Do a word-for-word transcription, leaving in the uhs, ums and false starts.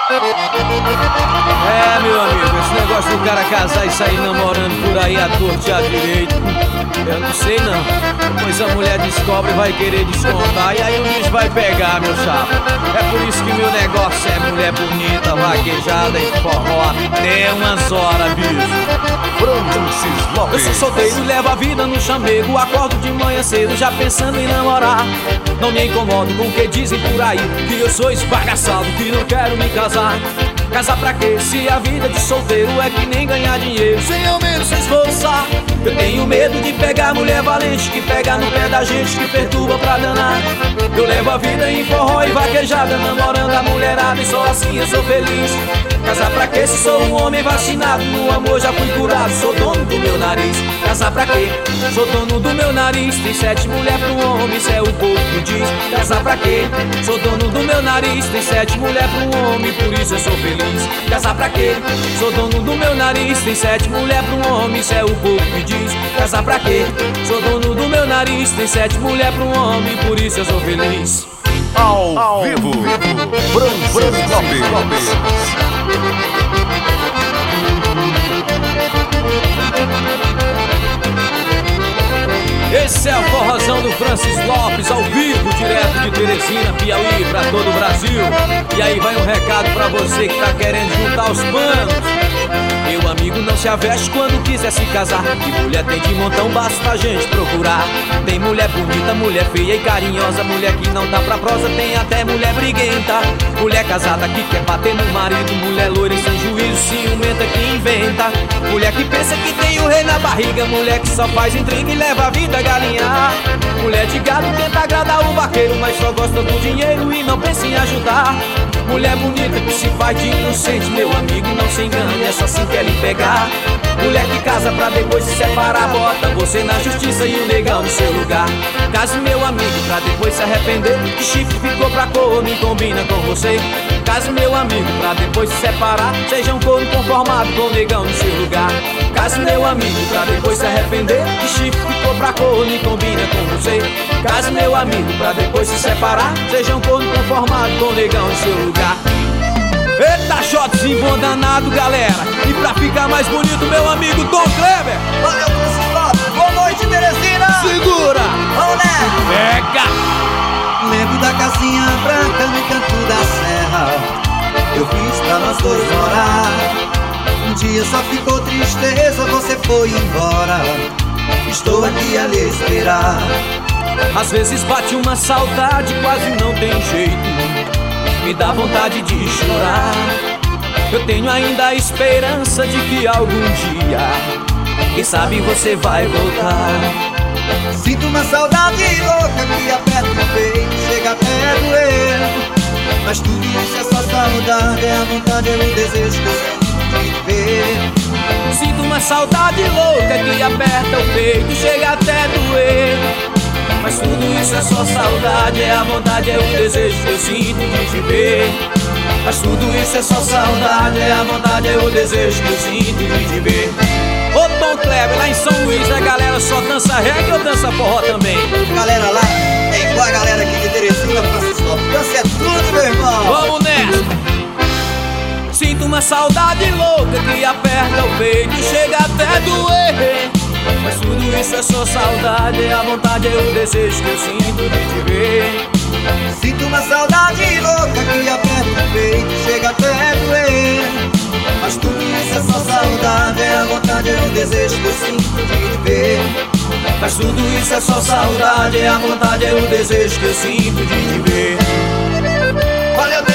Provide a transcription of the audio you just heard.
É, meu amigo, esse negócio do cara casar e sair namorando por aí à torta e à direito, eu não sei não. Depois a mulher descobre e vai querer descontar, e aí o bicho vai pegar, meu chapa. É por isso que meu negócio é mulher bonita, vaquejada e forró até umas horas, bicho. Francis Lopes. Eu sou solteiro e levo a vida no chamego. Acordo de manhã cedo já pensando em namorar. Não me incomodo com o que dizem por aí, que eu sou esbagaçado, que não quero me casar. Casar pra quê? Se a vida de solteiro é que nem ganhar dinheiro sem ao menos se esforçar. Eu tenho medo de pegar mulher valente, que pega no pé da gente, que perturba pra danar. Eu levo a vida em forró e vaquejada, namorando a mulherada, e só assim eu sou feliz. Casar pra quê? Se sou um homem vacinado, no amor já fui curado, sou dono do meu nariz. Casar pra quê? Sou dono do meu nariz. Tem sete mulheres pro homem, isso é o povo que diz. Casar pra quê? Sou dono do meu nariz. Tem sete mulheres pro homem, por isso eu sou feliz. Casar pra quê? Sou dono do meu nariz. Tem sete mulheres pro homem, isso é o povo que diz. Casar pra quê? Sou dono do meu nariz. Tem sete mulheres pro homem, por isso eu sou feliz. Ao, Ao vivo, vivo. Francis Lopes. Lopes. Esse é o forrozão do Francis Lopes, ao vivo, direto de Teresina, Piauí, pra todo o Brasil. E aí vai um recado pra você que tá querendo juntar os panos. Meu amigo, não se aveste quando quiser se casar, que mulher tem de montão, basta a gente procurar. Tem mulher bonita, mulher feia e carinhosa, mulher que não dá pra prosa, tem até mulher briguenta. Mulher casada que quer bater no marido, mulher loira e sem juízo, ciumenta que inventa. Mulher que pensa que tem o rei na barriga, mulher que só faz intriga e leva a vida a galinhar. Mulher de gado tenta agradar o vaqueiro, mas só gosta do dinheiro e não pensa em ajudar. Mulher bonita que se faz de inocente, meu amigo, não se engane, é só assim quer lhe pegar. Mulher que casa pra depois se separar, bota você na justiça e o negão no seu lugar. Case, meu amigo, pra depois se arrepender, que chifre ficou pra corno e combina com você. Case, meu amigo, pra depois se separar, seja um corno conformado com o negão no seu lugar. Case, meu amigo, pra depois se arrepender, que chifre ficou pra corno e combina com você. Case, meu amigo, pra depois se separar, seja um corno conformado com o negão no seu lugar. Eita, shotzinho bom danado, galera. E pra ficar mais bonito, meu amigo Tom Kleber. Valeu, Francis Lopes. Boa noite, Teresina. Segura. Vamos nessa. Pega. Lembro da casinha branca no canto da serra, eu fiz pra nós dois morar. Um dia só ficou tristeza, você foi embora. Estou aqui a lhe esperar. Às vezes bate uma saudade, quase não tem jeito, me dá vontade de chorar. Eu tenho ainda a esperança de que algum dia, quem sabe você vai voltar. Sinto uma saudade louca que aperta o peito, chega até a doer. Mas tudo isso é só saudade, é a vontade, é o desejo que eu sinto de ver. Sinto uma saudade louca que aperta o peito, chega até doer. Mas tudo isso é só saudade, é a vontade, é o desejo que eu sinto de te ver. Mas tudo isso é só saudade, é a vontade, é o desejo que eu sinto de te ver. Ô Tom Kleber, lá em São Luís, a galera só dança reggae ou dança forró também? Galera lá é igual a galera aqui de Teresina, Francis Lopes. Dança é tudo, meu irmão. Vamos nessa! Sinto uma saudade louca que aperta o peito, chega até doer. Mas tudo isso é só saudade, a vontade é o desejo que eu sinto de te ver. Sinto uma saudade louca que aperta o peito, chega até doer. Mas tudo isso é só saudade, é a vontade, é o desejo que eu sinto de te ver. Mas tudo isso é só saudade, é a vontade, é o desejo que eu sinto de te ver. Valeu, Deus!